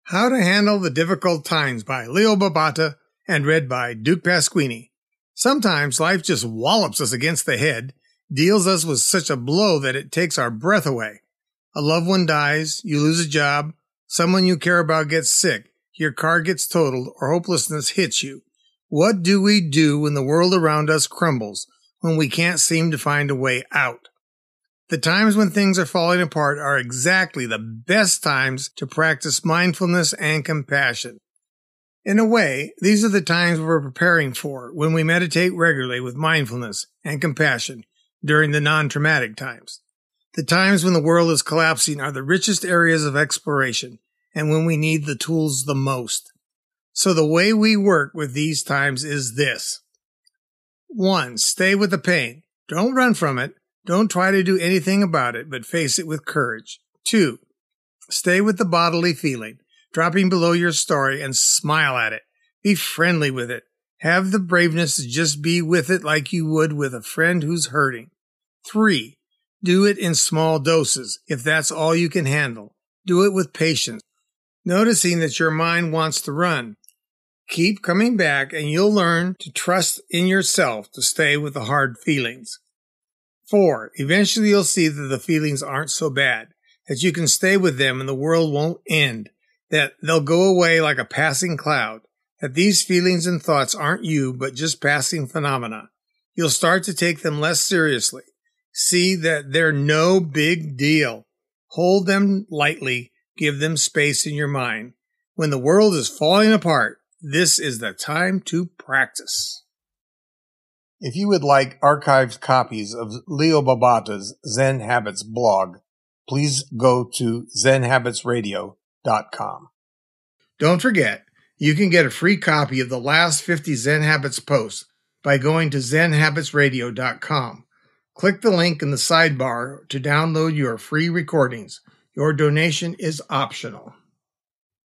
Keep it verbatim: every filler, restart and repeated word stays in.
How to Handle the Difficult Times by Leo Babauta and read by Duke Pasquini. Sometimes life just wallops us against the head, deals us with such a blow that it takes our breath away. A loved one dies, you lose a job, someone you care about gets sick, your car gets totaled, or hopelessness hits you. What do we do when the world around us crumbles, when we can't seem to find a way out? The times when things are falling apart are exactly the best times to practice mindfulness and compassion. In a way, these are the times we're preparing for when we meditate regularly with mindfulness and compassion during the non-traumatic times. The times when the world is collapsing are the richest areas of exploration and when we need the tools the most. So the way we work with these times is this. One, stay with the pain. Don't run from it. Don't try to do anything about it, but face it with courage. Two, stay with the bodily feeling, dropping below your story and smile at it. Be friendly with it. Have the braveness to just be with it like you would with a friend who's hurting. Three, do it in small doses if that's all you can handle. Do it with patience, noticing that your mind wants to run. Keep coming back and you'll learn to trust in yourself to stay with the hard feelings. Four, eventually you'll see that the feelings aren't so bad, that you can stay with them and the world won't end, that they'll go away like a passing cloud, that these feelings and thoughts aren't you but just passing phenomena. You'll start to take them less seriously. See that they're no big deal. Hold them lightly, give them space in your mind. When the world is falling apart, this is the time to practice. If you would like archived copies of Leo Babauta's Zen Habits blog, please go to zen habits radio dot com. Don't forget, you can get a free copy of the last fifty Zen Habits posts by going to zen habits radio dot com. Click the link in the sidebar to download your free recordings. Your donation is optional.